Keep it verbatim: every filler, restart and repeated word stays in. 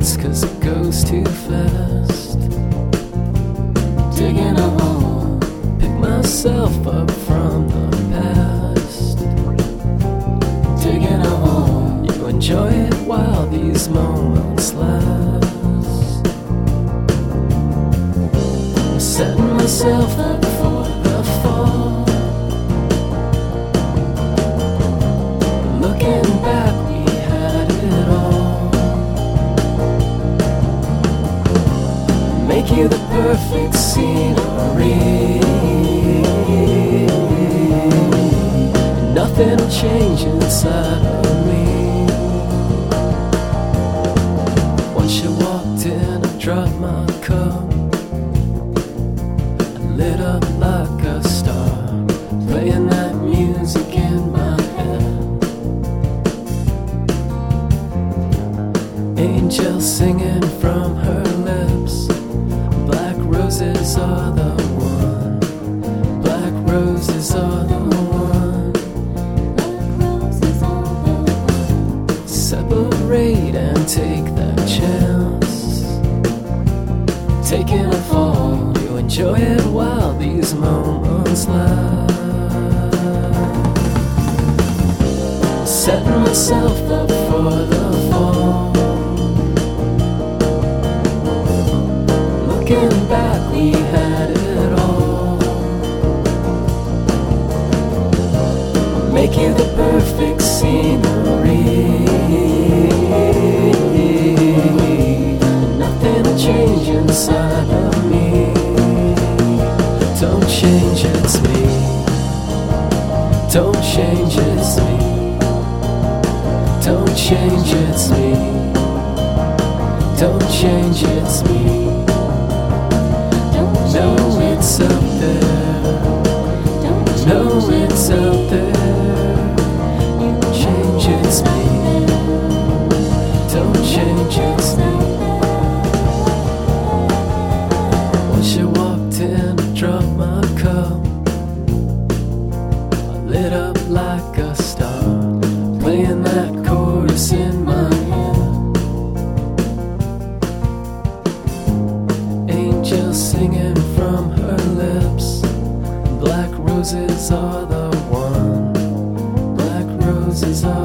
regrets, cause it goes too fast. Digging a hole, pick myself up from the past. Digging a hole, you enjoy it while these moments last. I'm setting myself up for the fall. Looking back, we had it all. Make you the perfect scenery. Nothing will change inside of me. Once you walked in, I dropped my cup. I lit up like a star, playing that music in my head. Angels singing from her lips. Black roses are the one. Black roses are the one. Separate and take that chance. Taking a fall, you enjoy it while these moments last. Setting myself up for the fall. Looking back, we had it all. Make you the perfect scenery. Nothing will change inside of me. Don't change, it's me. Don't change, it's me. Don't change, it's me. Don't change, it's me. No, it's up there. No, it's up there. You change, it's me. Don't change, it's me. Once you walked in, I dropped my cup. I lit up like a star, playing that chorus in my head. Angels singing from her lips. Black roses are the one. Black roses are